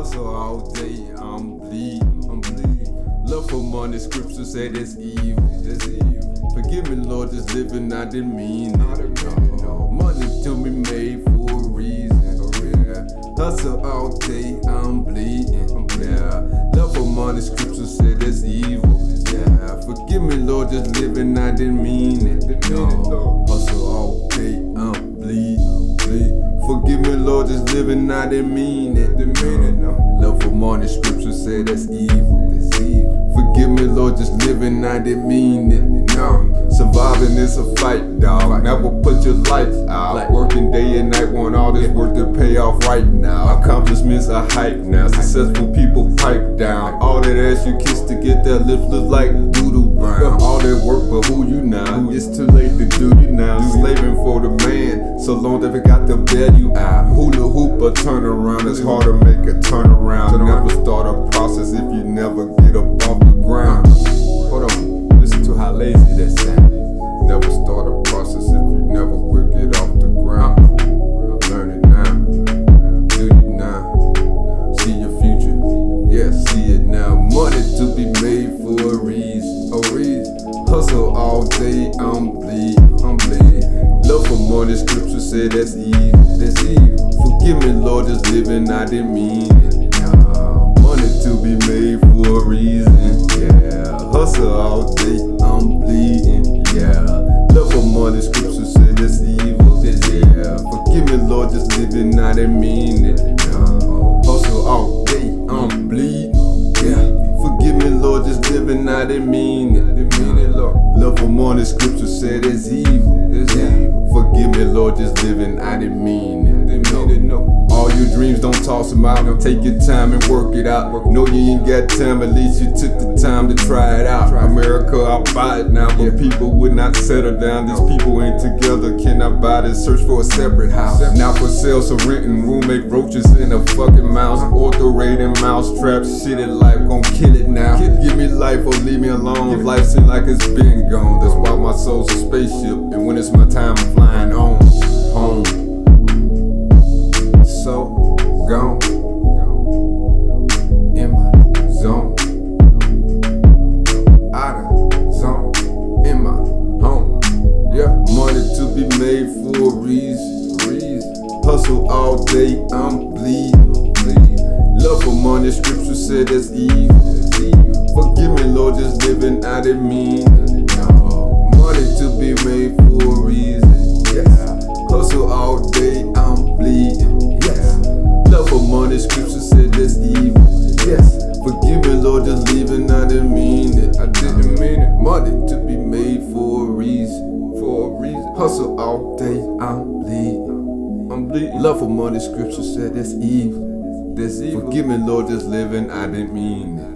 Hustle all day, I'm bleeding. Love for money, scripture say that's evil. Forgive me, Lord, just living, I didn't mean it. Money to be made for a reason. Hustle all day, I'm bleeding. Love for money, scripture say that's evil. Forgive me, Lord, just living, I didn't mean it. Hustle all day, I'm bleeding. Forgive me, Lord, just living, I didn't mean it. Love for money, scripture say that's evil. Forgive me, Lord, just living, I didn't mean it. Surviving is a fight, dog. Never put your life out. Working day and night, want all this work to pay off right now. Accomplishments are hype now. Successful people pipe down. All that ass you kiss to get that lips look like doodle brown. All that work, but who you now? It's too late to do you now. Slaving for the man, so long that we got to bail you out. Hula hoop or turn around, it's hard to make a turnaround. So never start a process if you never get up off the ground. Hold on, listen to how lazy that sound. Never start a process if you never will get off the ground. Learn it now, do you now? See your future, yeah, see it now. Money to be made for a reason. Hustle all day, I'm bleeding. Love for money, scripture say that's evil. Forgive me, Lord, just living, I didn't mean it. Money to be made for a reason. Hustle all day, I'm bleeding. Love for money, scripture say that's evil. Forgive me, Lord, just living, I didn't mean it. Hustle all day, I'm bleeding. Forgive me, Lord, just living, I didn't mean it. Love for money, scripture say that's evil. Forgive me, Lord, just living, I didn't mean it. All your dreams, don't toss them out. Take your time and work it out. Know you ain't got time, at least you took the time to try it out. America, I'll buy it now, but people would not settle down. These people ain't together, cannot buy this, search for a separate house. Now for sale, so renting, roommate roaches in a fucking mouse. Ortho-rating mouse traps, shit at life, gon' kill it now. Give me life or leave me alone. If life seems like it's been gone, that's why my soul's a spaceship. And when it's my time, I'm flying home. So gone in my zone, out of zone, in my home. Money to be made for a reason. Hustle all day, I'm bleeding. Love for money, scripture said that's evil. Forgive me, Lord, just living, I didn't mean it. Money to be made for a reason. Hustle all day, I'm bleeding. Love for money, scripture said that's evil. Forgive me, Lord, just leaving, I didn't mean it. Money to be made for a reason. Hustle all day, I'm bleeding. Love for money, scripture said that's evil. Forgive me, Lord, just living, I didn't mean it.